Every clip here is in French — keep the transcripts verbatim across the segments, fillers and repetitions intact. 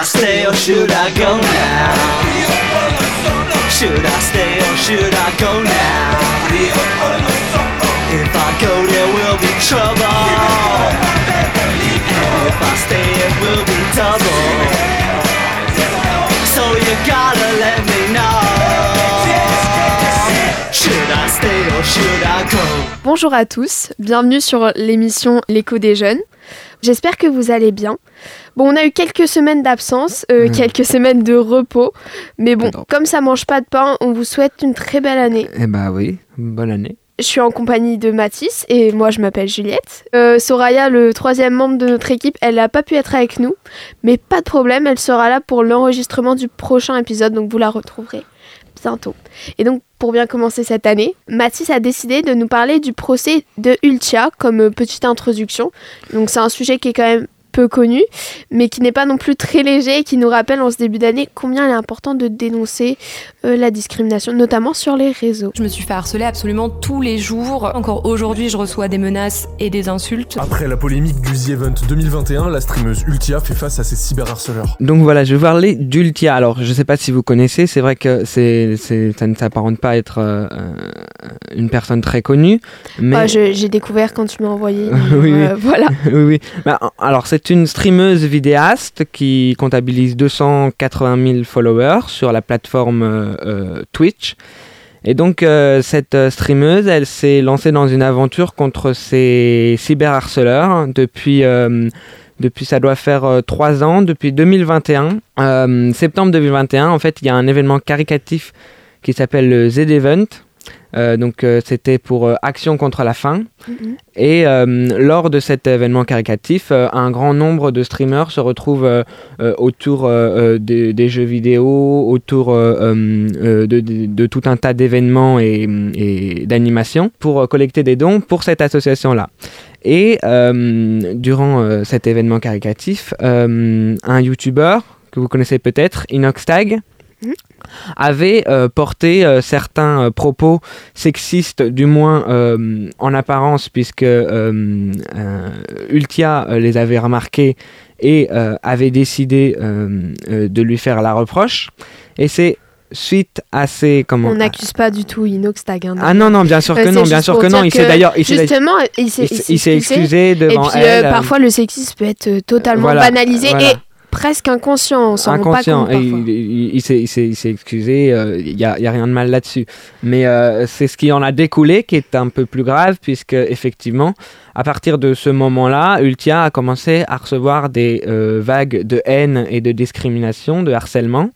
stay or should I go now? Should I stay or should I go now? If I go there will be trouble, and if I stay it will be double. So you gotta let me know. Should I stay or should I go? Bonjour à tous, bienvenue sur l'émission L'écho des jeunes. J'espère que vous allez bien. Bon, on a eu quelques semaines d'absence, euh, mmh. quelques semaines de repos, mais bon, non. Comme ça mange pas de pain, on vous souhaite une très belle année. Eh bah oui, bonne année. Je suis en compagnie de Mathis et moi je m'appelle Juliette. Euh, Soraya, le troisième membre de notre équipe, elle n'a pas pu être avec nous, mais pas de problème, elle sera là pour l'enregistrement du prochain épisode, donc vous la retrouverez bientôt. Et donc, pour bien commencer cette année, Mathis a décidé de nous parler du procès de Ultia comme petite introduction. Donc c'est un sujet qui est quand même peu connu, mais qui n'est pas non plus très léger et qui nous rappelle en ce début d'année combien il est important de dénoncer euh, la discrimination, notamment sur les réseaux. Je me suis fait harceler absolument tous les jours. Encore aujourd'hui, je reçois des menaces et des insultes. Après la polémique du The Event deux mille vingt et un, la streameuse Ultia fait face à ses cyberharceleurs. Donc voilà, je vais parler d'Ultia. Alors, je sais pas si vous connaissez, c'est vrai que c'est, c'est, ça ne s'apparente pas à être euh, une personne très connue. Mais... Ah, je, j'ai découvert quand tu m'as envoyé. oui, euh, oui. Voilà. oui, oui. Bah, alors, c'est une streameuse vidéaste qui comptabilise deux cent quatre-vingt mille followers sur la plateforme euh, Twitch. Et donc, euh, cette streameuse, elle s'est lancée dans une aventure contre ces cyberharceleurs depuis, euh, depuis ça doit faire euh, trois ans, depuis deux mille vingt et un. Euh, septembre deux mille vingt et un, en fait, il y a un événement caritatif qui s'appelle le Z Event. Euh, donc euh, c'était pour euh, Action contre la faim. Mmh. Et euh, lors de cet événement caritatif, euh, un grand nombre de streamers se retrouvent euh, euh, autour euh, des, des jeux vidéo, autour euh, euh, de, de, de tout un tas d'événements et, et d'animations pour euh, collecter des dons pour cette association-là. Et euh, durant euh, cet événement caritatif, euh, un YouTuber que vous connaissez peut-être, Inoxtag, Mmh. avait euh, porté euh, certains euh, propos sexistes, du moins euh, en apparence, puisque euh, euh, Ultia euh, les avait remarqués et euh, avait décidé euh, euh, de lui faire la reproche. Et c'est suite à ces... Comment, on n'accuse pas du tout Inoxtag. Hein, ah non, non, bien sûr que euh, non, bien sûr que non. Il s'est d'ailleurs... Il justement, il s'est, il s'est, il s'est excusé devant elle. Et puis elle. Euh, parfois, le sexisme peut être totalement voilà, banalisé voilà. et... presque inconscient, on s'en inconscient. rend pas compte parfois. Il, il, il, s'est, il, s'est, il s'est excusé, il euh, n'y a, a rien de mal là-dessus. Mais euh, c'est ce qui en a découlé qui est un peu plus grave, puisque effectivement, à partir de ce moment-là, Ultia a commencé à recevoir des euh, vagues de haine et de discrimination, de harcèlement.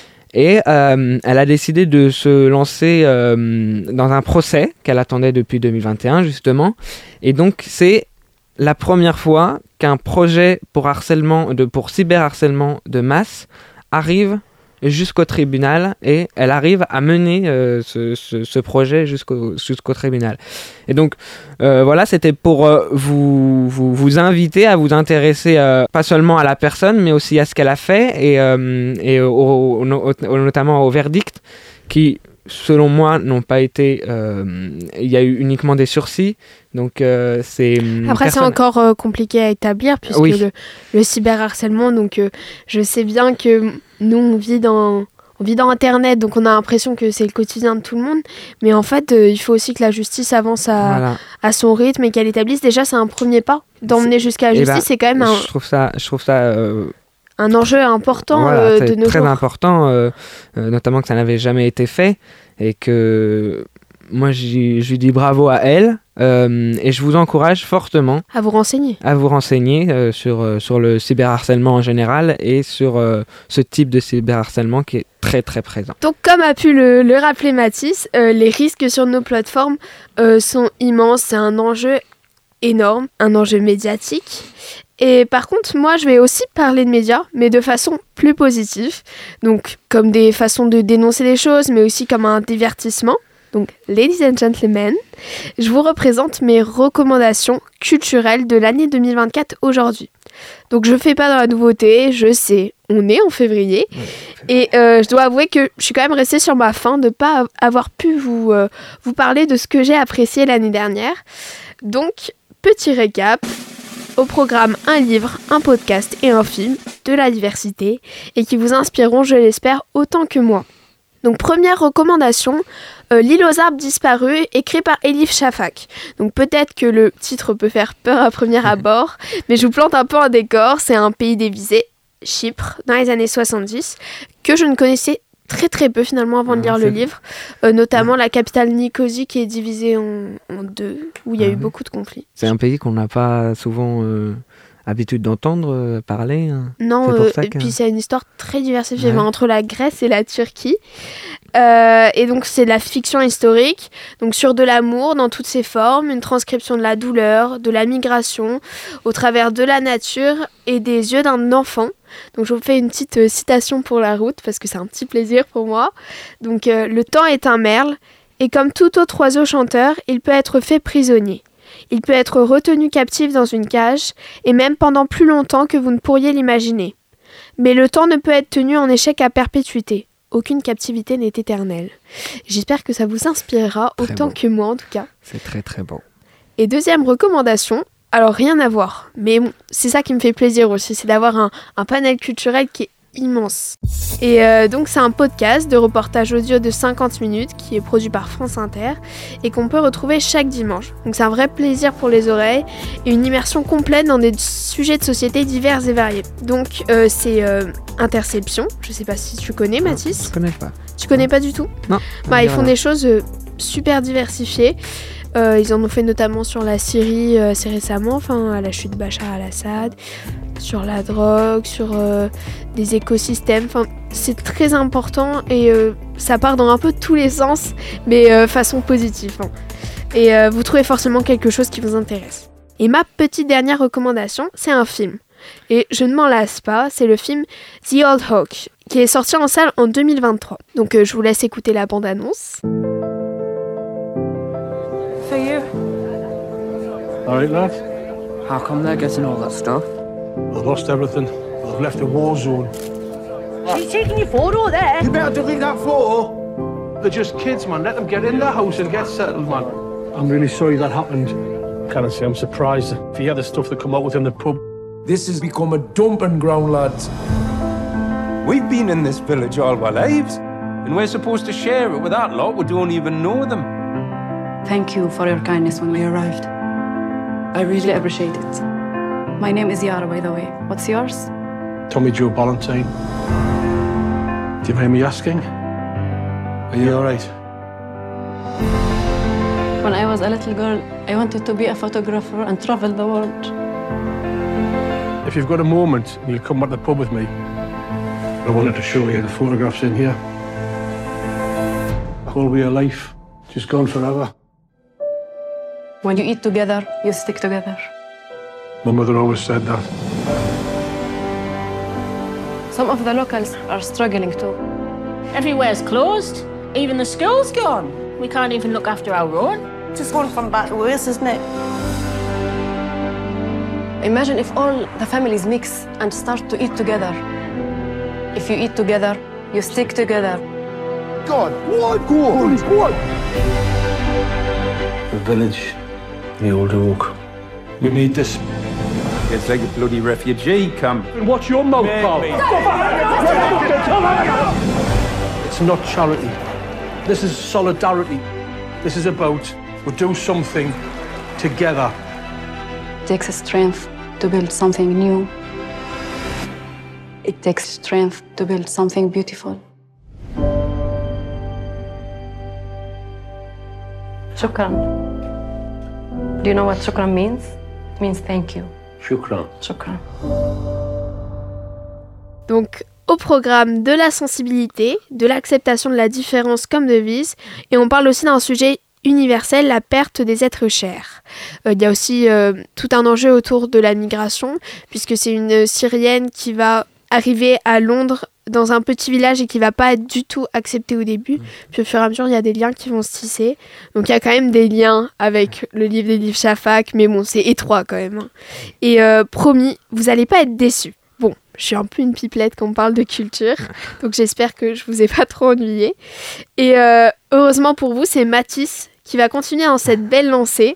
Et euh, elle a décidé de se lancer euh, dans un procès qu'elle attendait depuis deux mille vingt et un, justement. Et donc, c'est la première fois qu'un projet pour harcèlement, de, pour cyberharcèlement de masse arrive jusqu'au tribunal et elle arrive à mener euh, ce, ce, ce projet jusqu'au, jusqu'au tribunal. Et donc, euh, voilà, c'était pour euh, vous, vous, vous inviter à vous intéresser euh, pas seulement à la personne, mais aussi à ce qu'elle a fait et, euh, et au, au, au, au, notamment au verdict qui... selon moi, n'ont pas été... Euh, il y a eu uniquement des sursis, donc euh, c'est... Après, personne... c'est encore euh, compliqué à établir, puisque oui. le, le cyberharcèlement, donc euh, je sais bien que nous, on vit dans... On vit dans Internet, donc on a l'impression que c'est le quotidien de tout le monde. Mais en fait, euh, il faut aussi que la justice avance à, voilà. à son rythme et qu'elle établisse. Déjà, c'est un premier pas. D'emmener c'est... jusqu'à la justice, bah, c'est quand même un... Je trouve ça... Je trouve ça euh... un enjeu important voilà, euh, de nos jours. Très important, euh, euh, notamment que ça n'avait jamais été fait. Et que moi, je lui dis bravo à elle. Euh, et je vous encourage fortement à vous renseigner, à vous renseigner euh, sur, euh, sur le cyberharcèlement en général et sur euh, ce type de cyberharcèlement qui est très très présent. Donc comme a pu le, le rappeler Mathis, euh, les risques sur nos plateformes euh, sont immenses, c'est un enjeu énorme, un enjeu médiatique. Et par contre, moi, je vais aussi parler de médias, mais de façon plus positive. Donc, comme des façons de dénoncer les choses, mais aussi comme un divertissement. Donc, ladies and gentlemen, je vous représente mes recommandations culturelles de l'année deux mille vingt-quatre aujourd'hui. Donc, je fais pas dans la nouveauté, je sais, on est en février. Ouais, et euh, je dois avouer que je suis quand même restée sur ma faim de ne pas avoir pu vous, euh, vous parler de ce que j'ai apprécié l'année dernière. Donc, petit récap. Au programme, un livre, un podcast et un film, de la diversité, et qui vous inspireront, je l'espère, autant que moi. Donc première recommandation, euh, L'île aux arbres disparus, écrit par Elif Shafak. Donc peut-être que le titre peut faire peur à premier abord, mais je vous plante un peu un décor. C'est un pays dévisé, Chypre, dans les années soixante-dix, que je ne connaissais très très peu finalement avant de lire ah, le livre, euh, notamment ah. la capitale Nicosie qui est divisée en, en deux, où il y a ah, eu oui. beaucoup de conflits. C'est un pays qu'on n'a pas souvent... Euh... habitude d'entendre euh, parler hein. Non, euh, et que... puis c'est une histoire très diversifiée ouais. entre la Grèce et la Turquie. Euh, et donc c'est de la fiction historique, donc sur de l'amour dans toutes ses formes, une transcription de la douleur, de la migration, au travers de la nature et des yeux d'un enfant. Donc je vous fais une petite euh, citation pour la route, parce que c'est un petit plaisir pour moi. Donc euh, le temps est un merle, et comme tout autre oiseau chanteur, il peut être fait prisonnier. Il peut être retenu captif dans une cage, et même pendant plus longtemps que vous ne pourriez l'imaginer. Mais le temps ne peut être tenu en échec à perpétuité. Aucune captivité n'est éternelle. J'espère que ça vous inspirera très autant bon. que moi en tout cas. C'est très très bon. Et deuxième recommandation, alors rien à voir, mais bon, c'est ça qui me fait plaisir aussi, c'est d'avoir un, un panel culturel qui est immense. Et euh, donc c'est un podcast de reportage audio de cinquante minutes qui est produit par France Inter et qu'on peut retrouver chaque dimanche. Donc c'est un vrai plaisir pour les oreilles et une immersion complète dans des sujets de société divers et variés. Donc euh, c'est euh, Interception, je sais pas si tu connais Mathis. Je connais pas. Tu connais pas du tout ? Non. Bah ils font des choses euh, super diversifiées. Euh, ils en ont fait notamment sur la Syrie euh, assez récemment, enfin à la chute de Bachar al-Assad, sur la drogue, sur euh, des écosystèmes. Enfin, c'est très important et euh, ça part dans un peu tous les sens, mais euh, façon positive. Hein. Et euh, vous trouvez forcément quelque chose qui vous intéresse. Et ma petite dernière recommandation, c'est un film. Et je ne m'en lasse pas, c'est le film The Old Hawk, qui est sorti en salle en deux mille vingt-trois. Donc euh, je vous laisse écouter la bande-annonce. For you. All right, lads. How come they're getting all that stuff? They've lost everything. They've left a war zone. She's taking your photo there. You better delete that photo. They're just kids, man. Let them get in the house and get settled, man. I'm really sorry that happened. Can I say I'm surprised if you hear the stuff that come out within the pub. This has become a dumping ground, lads. We've been in this village all our lives, and we're supposed to share it with that lot who don't even know them. Thank you for your kindness when we arrived. I really appreciate it. My name is Yara, by the way. What's yours? Tommy Joe Ballantyne. Do you mind me asking? Are you all right? When I was a little girl, I wanted to be a photographer and travel the world. If you've got a moment, you'll come back to the pub with me. I wanted to show you the photographs in here. A whole way of life, just gone forever. When you eat together, you stick together. My mother always said that. Some of the locals are struggling too. Everywhere's closed. Even the school's gone. We can't even look after our own. Just one from bad to worse, isn't it? Imagine if all the families mix and start to eat together. If you eat together, you stick together. Go on, go on, go on, go on. The village, the old oak. We need this. It's like a bloody refugee camp. And watch your mouth, pal. It's not charity. This is solidarity. This is about we do something together. It takes strength to build something new. It takes strength to build something beautiful. Shukran. Do you know what shukran means? It means thank you. Shukran. Shukran. Donc, au programme de la sensibilité, de l'acceptation de la différence comme devise, et on parle aussi d'un sujet universel, la perte des êtres chers. Euh, il y a aussi euh, tout un enjeu autour de la migration, puisque c'est une Syrienne qui va arriver à Londres dans un petit village et qui va pas être du tout acceptée au début. Puis au fur et à mesure, il y a des liens qui vont se tisser. Donc il y a quand même des liens avec le livre d'Elif Shafak, mais bon, c'est étroit quand même. Et euh, promis, vous allez pas être déçus. Bon, je suis un peu une pipelette quand on parle de culture, donc j'espère que je vous ai pas trop ennuyé. Et euh, heureusement pour vous, c'est Mathis qui va continuer dans cette belle lancée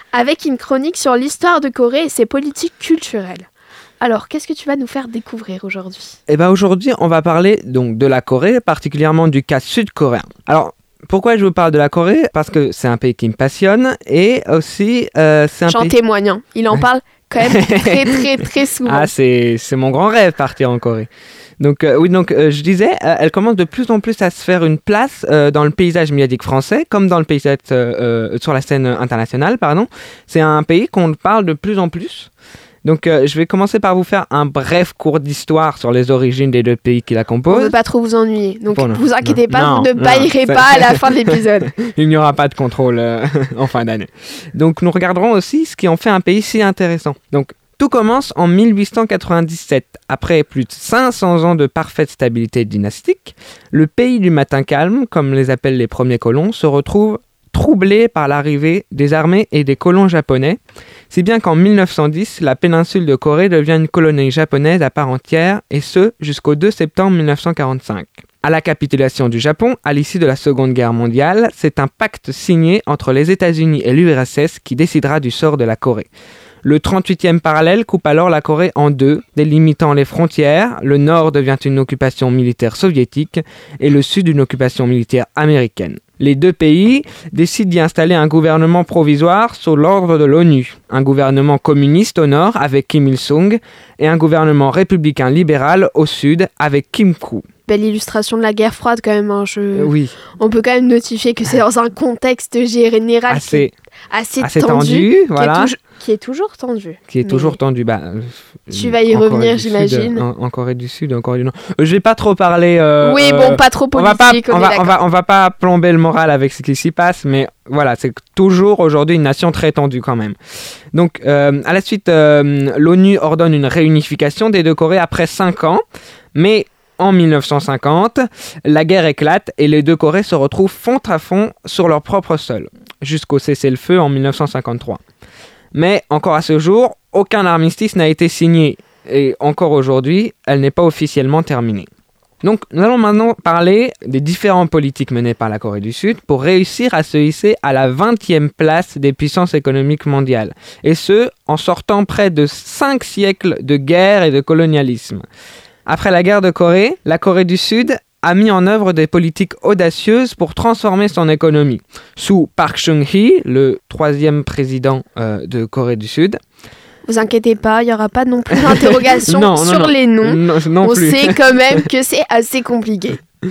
avec une chronique sur l'histoire de Corée et ses politiques culturelles. Alors, qu'est-ce que tu vas nous faire découvrir aujourd'hui ? Eh ben aujourd'hui, on va parler donc de la Corée, particulièrement du cas sud-coréen. Alors, pourquoi je vous parle de la Corée ? Parce que c'est un pays qui me passionne et aussi euh, c'est un J'en pays... témoigne, hein. Il en parle quand même très très très souvent. Ah, c'est, c'est mon grand rêve, partir en Corée. Donc euh, oui, donc euh, je disais, euh, elle commence de plus en plus à se faire une place euh, dans le paysage médiatique français, comme dans le paysage euh, euh, sur la scène internationale, pardon. C'est un pays qu'on parle de plus en plus. Donc, euh, je vais commencer par vous faire un bref cours d'histoire sur les origines des deux pays qui la composent. On ne veut pas trop vous ennuyer, donc bon, non, vous inquiétez non, pas, non, vous ne non, baillerez ça... pas à la fin de l'épisode. Il n'y aura pas de contrôle euh, en fin d'année. Donc, nous regarderons aussi ce qui en fait un pays si intéressant. Donc, tout commence en mille huit cent quatre-vingt-dix-sept. Après plus de cinq cents ans de parfaite stabilité dynastique, le pays du matin calme, comme les appellent les premiers colons, se retrouve troublé par l'arrivée des armées et des colons japonais, si bien qu'en mille neuf cent dix, la péninsule de Corée devient une colonie japonaise à part entière, et ce, jusqu'au deux septembre mille neuf cent quarante-cinq. À la capitulation du Japon, à l'issue de la Seconde Guerre mondiale, c'est un pacte signé entre les États-Unis et l'U R S S qui décidera du sort de la Corée. Le trente-huitième parallèle coupe alors la Corée en deux, délimitant les frontières. Le nord devient une occupation militaire soviétique et le sud une occupation militaire américaine. Les deux pays décident d'y installer un gouvernement provisoire sous l'ordre de l'ONU, un gouvernement communiste au nord avec Kim Il-sung et un gouvernement républicain libéral au sud avec Kim Koo. Belle illustration de la guerre froide quand même. Hein. Je... Euh, oui. On peut quand même notifier que c'est dans un contexte général assez, assez, assez tendu, tendu, qui, voilà. est touj- qui est toujours tendu. Qui est Mais... toujours tendu. Bah, tu vas y revenir, j'imagine. Sud, en, en Corée du Sud, en Corée du Nord. Euh, je vais pas trop parler. Euh, oui, bon, pas trop politique. On va pas, on, on, est va, on, va, on va pas plomber le moral avec ce qui s'y passe, mais voilà, c'est toujours aujourd'hui une nation très tendue quand même. Donc, euh, à la suite, euh, l'ONU ordonne une réunification des deux Corées après cinq ans, mais en mille neuf cent cinquante, la guerre éclate et les deux Corées se retrouvent fond à fond sur leur propre sol, jusqu'au cessez-le-feu en mille neuf cent cinquante-trois. Mais encore à ce jour, aucun armistice n'a été signé et encore aujourd'hui, elle n'est pas officiellement terminée. Donc, nous allons maintenant parler des différentes politiques menées par la Corée du Sud pour réussir à se hisser à la vingtième place des puissances économiques mondiales, et ce, en sortant près de cinq siècles de guerre et de colonialisme. Après la guerre de Corée, la Corée du Sud a mis en œuvre des politiques audacieuses pour transformer son économie. Sous Park Chung-hee, le troisième président euh, de Corée du Sud. Vous inquiétez pas, il n'y aura pas non plus d'interrogation non, non, sur non. les noms. Non, non On plus. sait quand même que c'est assez compliqué.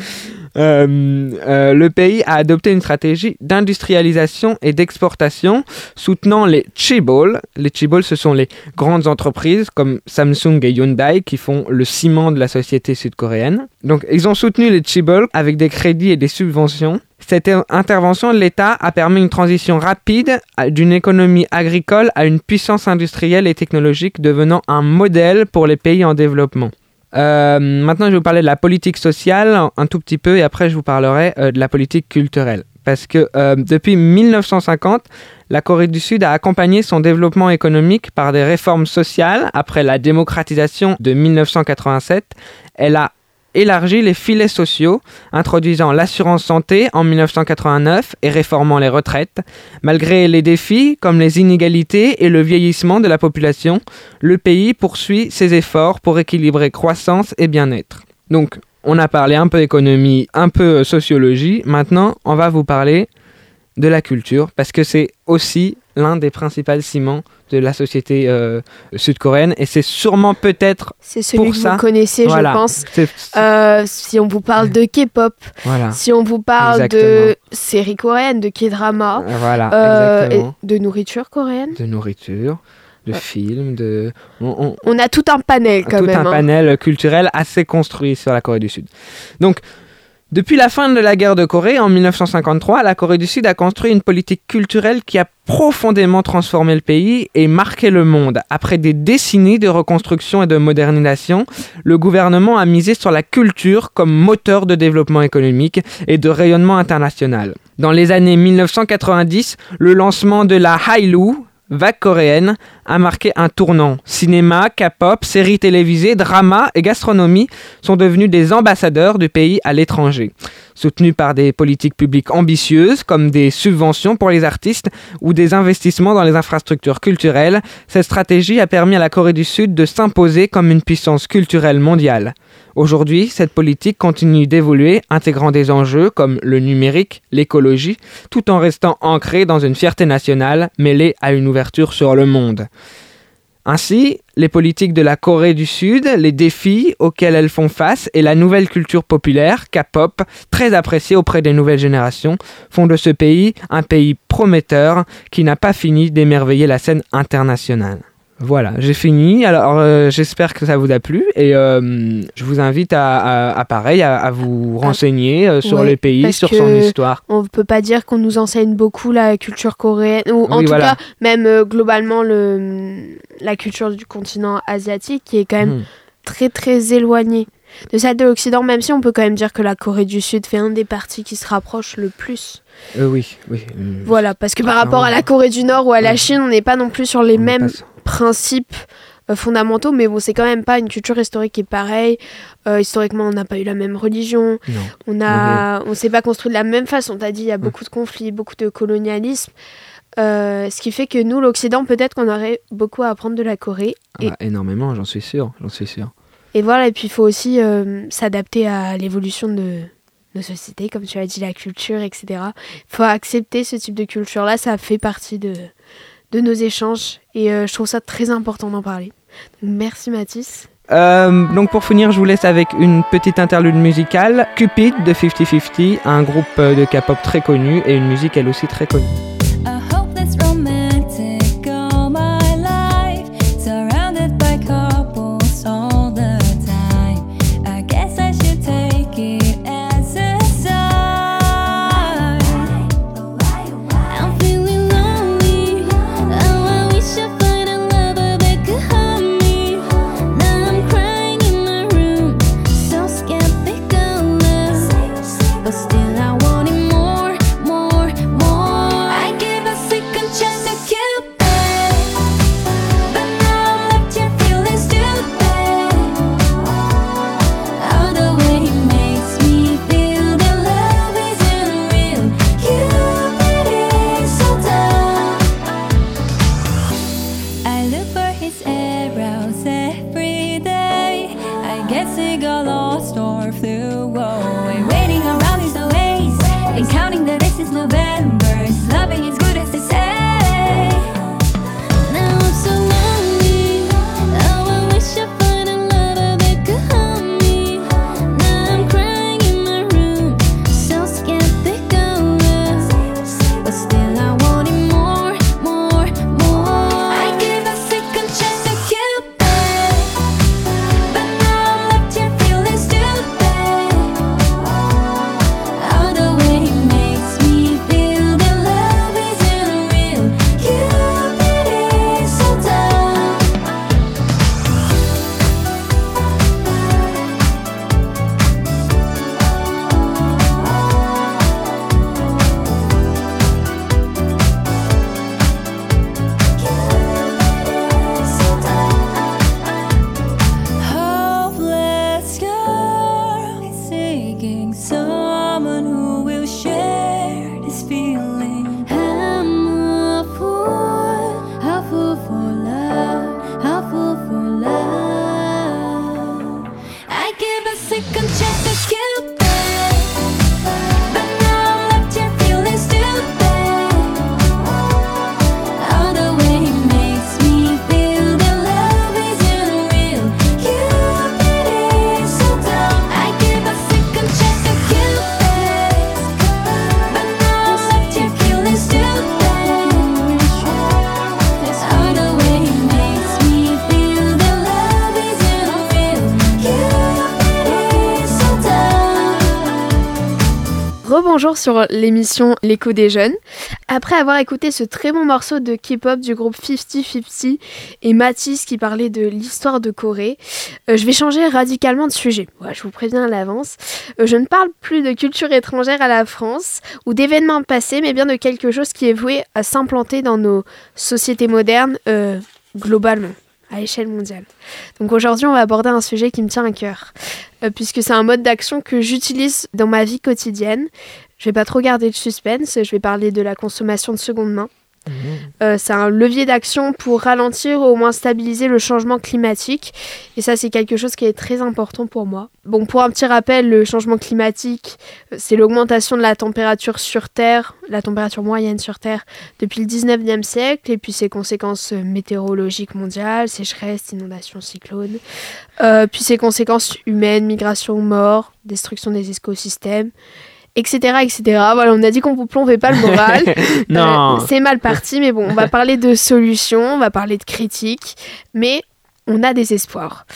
Euh, euh, le pays a adopté une stratégie d'industrialisation et d'exportation soutenant les chaebol. Les chaebol, ce sont les grandes entreprises comme Samsung et Hyundai qui font le ciment de la société sud-coréenne. Donc, ils ont soutenu les chaebol avec des crédits et des subventions. Cette intervention de l'État a permis une transition rapide d'une économie agricole à une puissance industrielle et technologique devenant un modèle pour les pays en développement. Euh, maintenant, je vais vous parler de la politique sociale un tout petit peu et après, je vous parlerai euh, de la politique culturelle. Parce que euh, depuis mille neuf cent cinquante, la Corée du Sud a accompagné son développement économique par des réformes sociales. Après la démocratisation de mille neuf cent quatre-vingt-sept, elle a élargi les filets sociaux, introduisant l'assurance santé en mille neuf cent quatre-vingt-neuf et réformant les retraites. Malgré les défis comme les inégalités et le vieillissement de la population, le pays poursuit ses efforts pour équilibrer croissance et bien-être. Donc, on a parlé un peu économie, un peu sociologie. Maintenant, on va vous parler de la culture, parce que c'est aussi l'un des principaux ciments de la société euh, sud-coréenne, et c'est sûrement peut-être c'est celui pour que ça, vous connaissez, voilà, je pense. c'est, c'est... Euh, si on vous parle de K-pop, voilà. si on vous parle Exactement. de séries coréennes, de K-drama, voilà, euh, exactement. et de nourriture coréenne, de nourriture, de ouais. films, de... On, on, on a tout un panel quand tout même. Tout un hein. panel culturel assez construit sur la Corée du Sud. Donc, depuis la fin de la guerre de Corée, en mille neuf cent cinquante-trois, la Corée du Sud a construit une politique culturelle qui a profondément transformé le pays et marqué le monde. Après des décennies de reconstruction et de modernisation, le gouvernement a misé sur la culture comme moteur de développement économique et de rayonnement international. Dans les années mille neuf cent quatre-vingt-dix, le lancement de la Hallyu, vague coréenne, a marqué un tournant. Cinéma, K-pop, séries télévisées, drama et gastronomie sont devenus des ambassadeurs du pays à l'étranger. soutenue par des politiques publiques ambitieuses comme des subventions pour les artistes ou des investissements dans les infrastructures culturelles. Cette stratégie a permis à la Corée du Sud de s'imposer comme une puissance culturelle mondiale. Aujourd'hui, cette politique continue d'évoluer, intégrant des enjeux comme le numérique, l'écologie, tout en restant ancrée dans une fierté nationale mêlée à une ouverture sur le monde. Ainsi, les politiques de la Corée du Sud, les défis auxquels elles font face et la nouvelle culture populaire, K-pop, très appréciée auprès des nouvelles générations, font de ce pays un pays prometteur qui n'a pas fini d'émerveiller la scène internationale. Voilà, j'ai fini. Alors, euh, j'espère que ça vous a plu et euh, je vous invite à, à, à pareil, à, à vous renseigner euh, sur ouais, le pays, sur son histoire. On ne peut pas dire qu'on nous enseigne beaucoup la culture coréenne, ou en oui, tout voilà. cas, même euh, globalement, le, la culture du continent asiatique qui est quand même mmh. très très éloignée de celle de l'Occident, même si on peut quand même dire que la Corée du Sud fait un des partis qui se rapproche le plus. Euh, oui, oui. Euh, voilà, parce que par rapport à la Corée du Nord ou à la ouais. Chine, on n'est pas non plus sur les on mêmes principes euh, fondamentaux, mais bon, c'est quand même pas une culture historique qui est pareille. Euh, historiquement, on n'a pas eu la même religion. Non. On a, on s'est pas construit de la même façon. T'as dit, il y a beaucoup de conflits, beaucoup de colonialisme. Euh, ce qui fait que nous, l'Occident, peut-être qu'on aurait beaucoup à apprendre de la Corée. Et... Ah, énormément, j'en suis sûr, j'en suis sûr. Et voilà, et puis il faut aussi euh, s'adapter à l'évolution de nos sociétés, comme tu as dit, la culture, et cetera. Il faut accepter ce type de culture-là, ça fait partie de, de nos échanges, et euh, je trouve ça très important d'en parler. Donc, merci Mathis. Euh, donc pour finir, je vous laisse avec une petite interlude musicale, Cupid de cinquante cinquante, un groupe de K-pop très connu, et une musique elle aussi très connue. Rebonjour sur l'émission L'écho des jeunes. Après avoir écouté ce très bon morceau de K-pop du groupe cinquante cinquante et Mathis qui parlait de l'histoire de Corée, euh, je vais changer radicalement de sujet. Ouais, je vous préviens à l'avance. Euh, je ne parle plus de culture étrangère à la France ou d'événements passés, mais bien de quelque chose qui est voué à s'implanter dans nos sociétés modernes euh, globalement, à l'échelle mondiale. Donc aujourd'hui, on va aborder un sujet qui me tient à cœur. euh, puisque c'est un mode d'action que j'utilise dans ma vie quotidienne. Je vais pas trop garder le suspense, je vais parler de la consommation de seconde main. Mmh. Euh, c'est un levier d'action pour ralentir ou au moins stabiliser le changement climatique. Et ça, c'est quelque chose qui est très important pour moi. Bon, pour un petit rappel, le changement climatique, c'est l'augmentation de la température sur Terre, la température moyenne sur Terre, depuis le dix-neuvième siècle, et puis ses conséquences météorologiques mondiales, sécheresse, inondations, cyclones, euh, puis ses conséquences humaines, migration, mort, destruction des écosystèmes, etc, et cetera. Voilà, on a dit qu'on ne vous plombait pas le moral. Non. Euh, c'est mal parti, mais bon, on va parler de solutions, on va parler de critiques, mais on a des espoirs.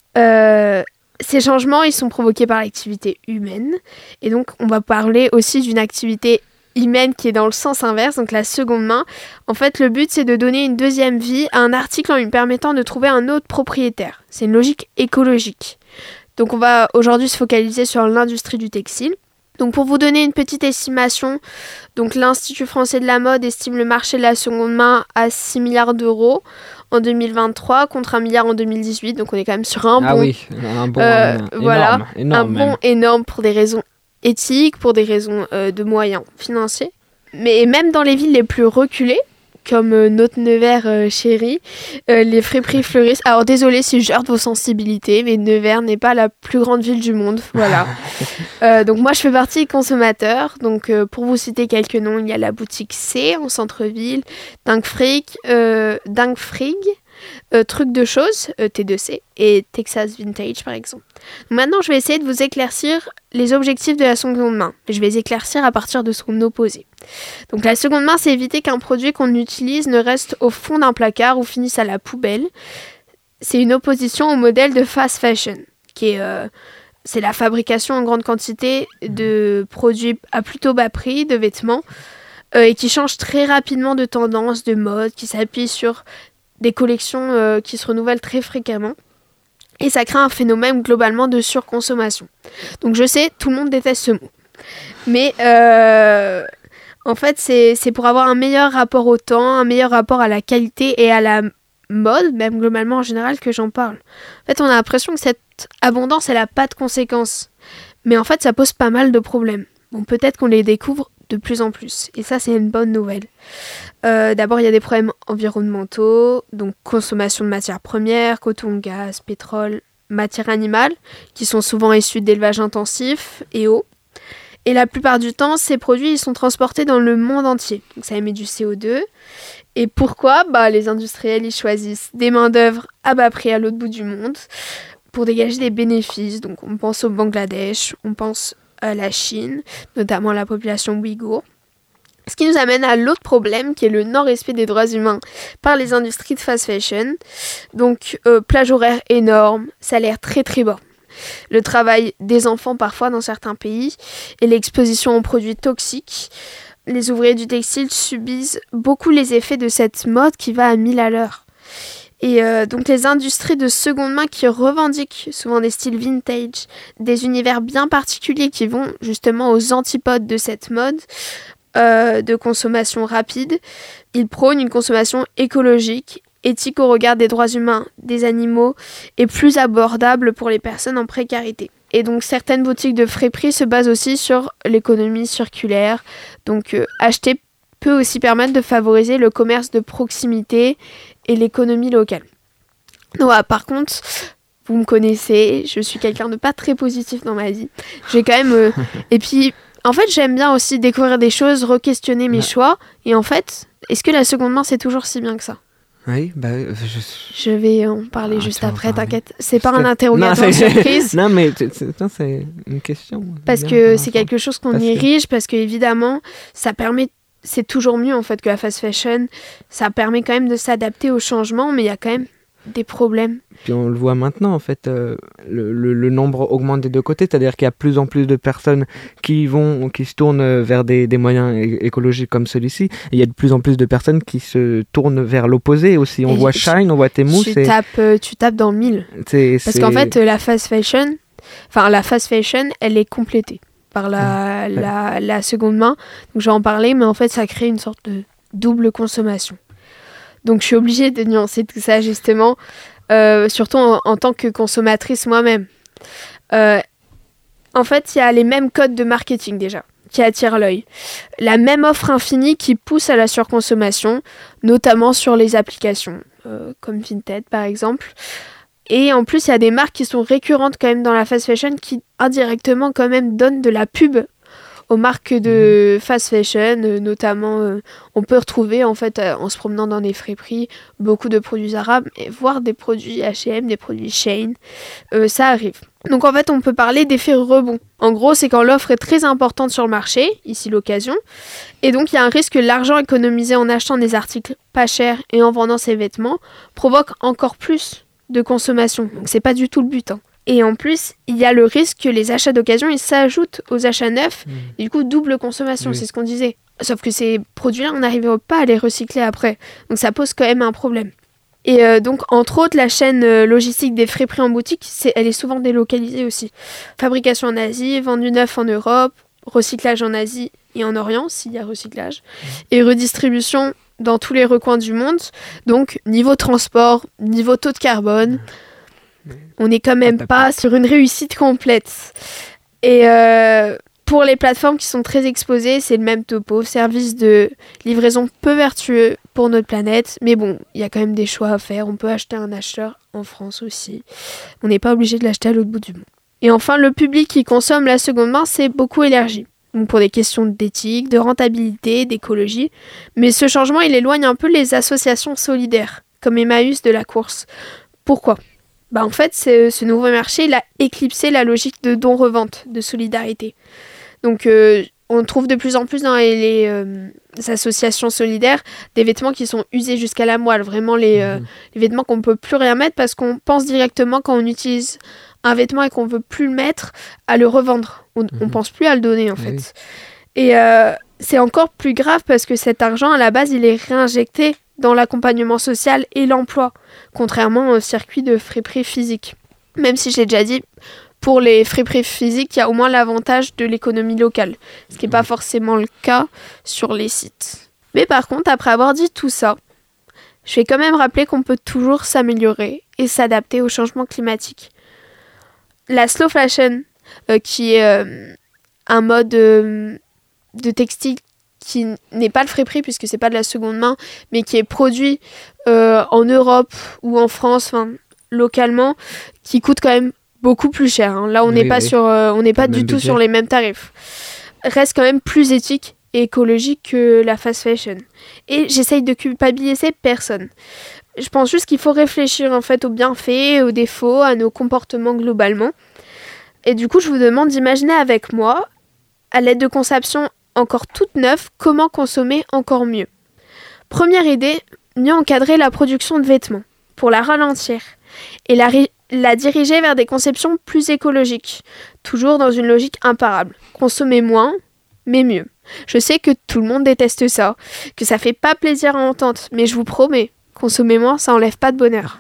Euh, ces changements, ils sont provoqués par l'activité humaine, et donc on va parler aussi d'une activité humaine qui est dans le sens inverse, donc la seconde main. En fait, le but, c'est de donner une deuxième vie à un article en lui permettant de trouver un autre propriétaire. C'est une logique écologique. Donc on va aujourd'hui se focaliser sur l'industrie du textile. Donc pour vous donner une petite estimation, donc l'Institut français de la mode estime le marché de la seconde main à six milliards d'euros en deux mille vingt-trois contre un milliard en deux mille dix-huit. Donc on est quand même sur un ah bon, oui, un bon euh, énorme, voilà, énorme un même. bon énorme pour des raisons éthiques, pour des raisons euh, de moyens financiers. Mais même dans les villes les plus reculées, comme euh, notre Nevers euh, chéri, euh, les friperies fleurissent. Alors désolé si je heurte vos sensibilités, mais Nevers n'est pas la plus grande ville du monde, voilà. euh, donc moi je fais partie des consommateurs, donc euh, pour vous citer quelques noms, il y a la boutique C en centre-ville, Dingue Frig, euh, Dingue Frig, euh, Truc de choses, euh, T deux C, et Texas Vintage par exemple. Donc, maintenant je vais essayer de vous éclaircir les objectifs de la seconde main. Je vais les éclaircir à partir de son opposé. Donc la seconde main, c'est éviter qu'un produit qu'on utilise ne reste au fond d'un placard ou finisse à la poubelle. C'est une opposition au modèle de fast fashion, qui est, euh, c'est la fabrication en grande quantité de produits à plutôt bas prix, de vêtements, euh, et qui change très rapidement de tendance, de mode, qui s'appuie sur des collections euh, qui se renouvellent très fréquemment. Et ça crée un phénomène globalement de surconsommation. Donc je sais, tout le monde déteste ce mot. Mais euh, en fait, c'est, c'est pour avoir un meilleur rapport au temps, un meilleur rapport à la qualité et à la mode, même globalement en général, que j'en parle. En fait, on a l'impression que cette abondance, elle n'a pas de conséquences. Mais en fait, ça pose pas mal de problèmes. Bon, peut-être qu'on les découvre de plus en plus. Et ça, c'est une bonne nouvelle. Euh, d'abord, il y a des problèmes environnementaux, donc consommation de matières premières, coton, gaz, pétrole, matières animales, qui sont souvent issues d'élevage intensif et eau. Et la plupart du temps, ces produits ils sont transportés dans le monde entier. Donc ça émet du C O deux. Et pourquoi ? Bah, les industriels ils choisissent des main-d'œuvre à bas prix à l'autre bout du monde pour dégager des bénéfices. Donc on pense au Bangladesh, on pense à la Chine, notamment à la population ouïghour. Ce qui nous amène à l'autre problème, qui est le non-respect des droits humains par les industries de fast fashion. Donc, euh, plage horaire énorme, salaire très très bas. Le travail des enfants parfois dans certains pays et l'exposition aux produits toxiques. Les ouvriers du textile subissent beaucoup les effets de cette mode qui va à mille à l'heure. Et euh, donc les industries de seconde main qui revendiquent souvent des styles vintage, des univers bien particuliers qui vont justement aux antipodes de cette mode, Euh, de consommation rapide. Il prône une consommation écologique, éthique au regard des droits humains, des animaux et plus abordable pour les personnes en précarité. Et donc certaines boutiques de friperie se basent aussi sur l'économie circulaire. Donc euh, acheter peut aussi permettre de favoriser le commerce de proximité et l'économie locale. Donc, ah, par contre, vous me connaissez, je suis quelqu'un de pas très positif dans ma vie. J'ai quand même... Euh, et puis... En fait, j'aime bien aussi découvrir des choses, re-questionner mes ouais. choix. Et en fait, est-ce que la seconde main, c'est toujours si bien que ça ? Oui, bah... Je, je vais en parler ah, juste après, t'inquiète. C'est pas Parce un interrogatoire non, surprise. Non, mais c'est, non, c'est une question. Parce que c'est quelque chose qu'on parce érige, que... parce qu'évidemment, ça permet... C'est toujours mieux, en fait, que la fast fashion. Ça permet quand même de s'adapter aux changements, mais il y a quand même des problèmes. Puis on le voit maintenant, en fait, euh, le, le, le nombre augmente des deux côtés, c'est-à-dire qu'il y a plus en plus de personnes qui vont, qui se tournent vers des, des moyens é- écologiques comme celui-ci, et il y a de plus en plus de personnes qui se tournent vers l'opposé aussi. On et voit je, Shine, on voit Temu. Tu, c'est... tapes, euh, tu tapes dans le mille. C'est, Parce c'est... qu'en fait, la fast fashion, enfin la fast fashion, elle est complétée par la, ouais. la, la seconde main. Donc je vais en parler, mais en fait, ça crée une sorte de double consommation. Donc je suis obligée de nuancer tout ça justement, euh, surtout en, en tant que consommatrice moi-même. Euh, en fait, il y a les mêmes codes de marketing déjà qui attirent l'œil. La même offre infinie qui pousse à la surconsommation, notamment sur les applications, euh, comme Vinted par exemple. Et en plus, il y a des marques qui sont récurrentes quand même dans la fast fashion qui indirectement quand même donnent de la pub aux marques de fast fashion, euh, notamment euh, on peut retrouver en fait euh, en se promenant dans des friperies beaucoup de produits arabes, et voire des produits H et M, des produits Shein, euh, ça arrive. Donc en fait on peut parler d'effet rebond. En gros c'est quand l'offre est très importante sur le marché, ici l'occasion, et donc il y a un risque que l'argent économisé en achetant des articles pas chers et en vendant ses vêtements provoque encore plus de consommation. Donc c'est pas du tout le but, hein. Et en plus, il y a le risque que les achats d'occasion ils s'ajoutent aux achats neufs, mmh. et du coup, double consommation, oui. C'est ce qu'on disait. Sauf que ces produits-là, on n'arrive pas à les recycler après. Donc ça pose quand même un problème. Et euh, donc, entre autres, la chaîne euh, logistique des friperies en boutique, c'est, elle est souvent délocalisée aussi. Fabrication en Asie, vendu neuf en Europe, recyclage en Asie et en Orient, s'il y a recyclage, mmh. et redistribution dans tous les recoins du monde. Donc, niveau transport, niveau taux de carbone... Mmh. On n'est quand même pas sur une réussite complète. Et euh, pour les plateformes qui sont très exposées, c'est le même topo. Service de livraison peu vertueux pour notre planète. Mais bon, il y a quand même des choix à faire. On peut acheter un acheteur en France aussi. On n'est pas obligé de l'acheter à l'autre bout du monde. Et enfin, le public qui consomme la seconde main, c'est beaucoup élargi. Donc pour des questions d'éthique, de rentabilité, d'écologie. Mais ce changement, il éloigne un peu les associations solidaires, comme Emmaüs de la course. Pourquoi ? Bah en fait, c'est, ce nouveau marché, il a éclipsé la logique de don-revente, de solidarité. Donc, euh, on trouve de plus en plus dans les, les, euh, les associations solidaires des vêtements qui sont usés jusqu'à la moelle. Vraiment, les, euh, mmh. les vêtements qu'on ne peut plus rien mettre parce qu'on pense directement quand on utilise un vêtement et qu'on ne veut plus le mettre, à le revendre. On ne mmh. pense plus à le donner, en fait. Oui. Et euh, c'est encore plus grave parce que cet argent, à la base, il est réinjecté dans l'accompagnement social et l'emploi, contrairement au circuit de friperie physique. Même si je l'ai déjà dit, pour les friperies physiques, il y a au moins l'avantage de l'économie locale, ce qui n'est pas forcément le cas sur les sites. Mais par contre, après avoir dit tout ça, je vais quand même rappeler qu'on peut toujours s'améliorer et s'adapter au changement climatique. La slow fashion, euh, qui est euh, un mode euh, de textile qui n'est pas le friperie puisque c'est pas de la seconde main, mais qui est produit euh, en Europe ou en France, enfin localement, qui coûte quand même beaucoup plus cher. Hein. Là, on n'est oui, pas oui. sur, euh, on n'est pas du tout budget. Sur les mêmes tarifs. Reste quand même plus éthique et écologique que la fast fashion. Et j'essaye de culpabiliser personne. Je pense juste qu'il faut réfléchir en fait aux bienfaits, aux défauts, à nos comportements globalement. Et du coup, je vous demande d'imaginer avec moi, à l'aide de conceptions encore toute neuve, comment consommer encore mieux. Première idée, mieux encadrer la production de vêtements, pour la ralentir, et la, ri- la diriger vers des conceptions plus écologiques, toujours dans une logique imparable. Consommer moins, mais mieux. Je sais que tout le monde déteste ça, que ça fait pas plaisir à entendre, mais je vous promets, consommer moins, ça enlève pas de bonheur.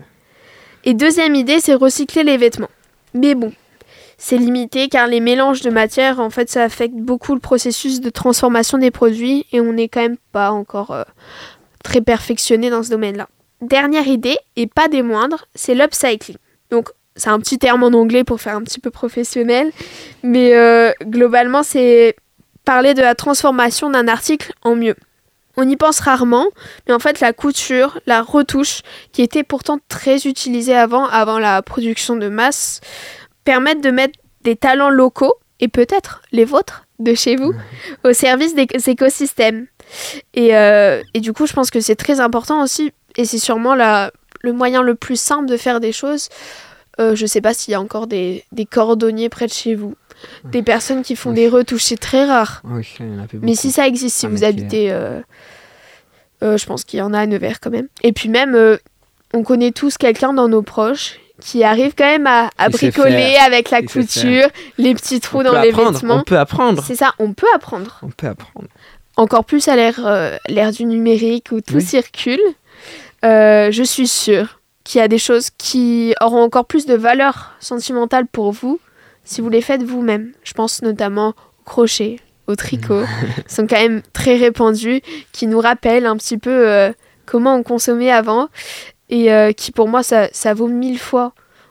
Et deuxième idée, c'est recycler les vêtements. Mais bon, c'est limité car les mélanges de matières, en fait, ça affecte beaucoup le processus de transformation des produits et on n'est quand même pas encore euh, très perfectionné dans ce domaine-là. Dernière idée, et pas des moindres, c'est l'upcycling. Donc, c'est un petit terme en anglais pour faire un petit peu professionnel, mais euh, globalement, c'est parler de la transformation d'un article en mieux. On y pense rarement, mais en fait, la couture, la retouche, qui était pourtant très utilisée avant, avant la production de masse, permettent de mettre des talents locaux, et peut-être les vôtres, de chez vous, au service des écosystèmes. Et, euh, et du coup, je pense que c'est très important aussi, et c'est sûrement la, le moyen le plus simple de faire des choses. Euh, je ne sais pas s'il y a encore des, des cordonniers près de chez vous, des personnes qui font oui. des retouches, c'est très rare. Oui, il y en a beaucoup. Mais si ça existe, si ah, vous habitez... Euh, euh, je pense qu'il y en a à Nevers quand même. Et puis même, euh, on connaît tous quelqu'un dans nos proches qui arrive quand même à, à bricoler avec la couture, les petits trous on dans les apprendre. vêtements. On peut apprendre. C'est ça, on peut apprendre. On peut apprendre. Encore plus à l'ère, euh, l'ère du numérique où tout oui. circule. Euh, je suis sûre qu'il y a des choses qui auront encore plus de valeur sentimentale pour vous si vous les faites vous-même. Je pense notamment au crochet, au tricot, qui sont quand même très répandus, qui nous rappellent un petit peu euh, comment on consommait avant. Et euh, qui pour moi ça, ça vaut mille fois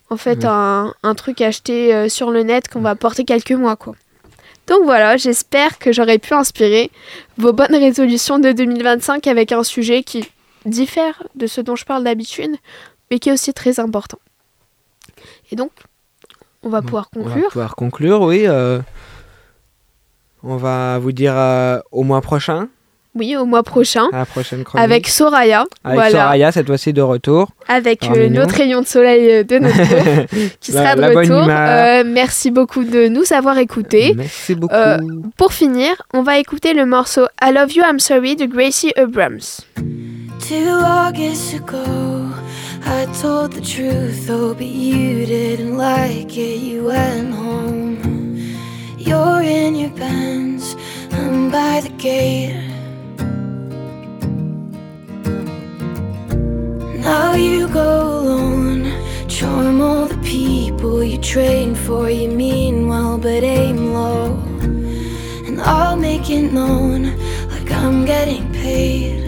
En fait, Ouais. un, un truc acheté euh, sur le net qu'on va porter quelques mois, quoi. Donc voilà, j'espère que j'aurai pu inspirer vos bonnes résolutions de deux mille vingt-cinq avec un sujet qui diffère de ce dont je parle d'habitude, mais qui est aussi très important. Et donc, on va pouvoir On va conclure. pouvoir conclure, oui. euh, On va vous dire euh, au mois prochain, Oui, au mois prochain, à la prochaine chronique. avec Soraya. Avec voilà. Soraya, cette fois-ci de retour. Avec parmi euh, nous. notre rayon de soleil euh, de notre groupe qui La- sera de la bonne retour. humeur. Euh, merci beaucoup de nous avoir écoutés. Merci beaucoup. Euh, pour finir, on va écouter le morceau I Love You, I'm Sorry de Gracie Abrams. Two August ago, I told the truth, oh, but you didn't like it, you went home. You're in your Benz, I'm by the gate. Now you go alone, charm all the people you train for, you mean well but aim low. And I'll make it known like I'm getting paid.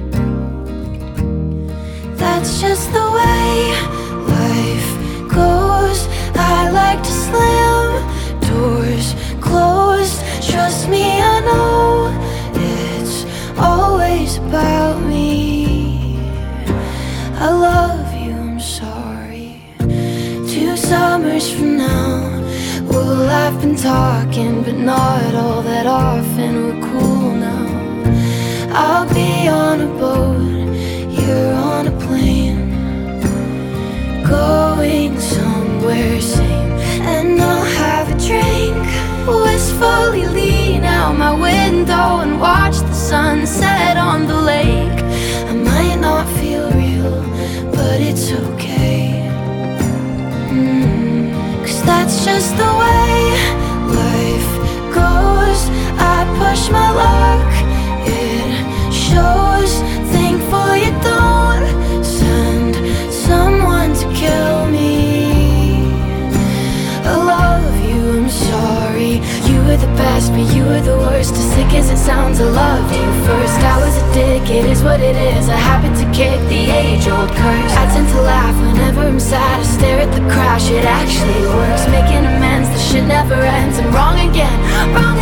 That's just the way life goes. I like to slam doors closed. Trust me, I know it's always about me. I love you, I'm sorry. Two summers from now, we'll have been talking, but not all that often. We're cool now. I'll be on a boat, you're on a plane, going somewhere same. And I'll have a drink, wistfully lean out my window and watch the sunset on the lake. I might not feel real, but it's okay. mm, Cause that's just the way life goes. I push my luck, it shows. Thankful you don't send someone to kill me. I love you, I'm sorry. You were the best, but you were the worst. As sick as it sounds, I loved you first. I was a dick, it is what it is. I happen to kick the age-old curse. I tend to laugh whenever I'm sad. I stare at the crash, it actually works. Making amends, the shit never ends. I'm wrong again, wrong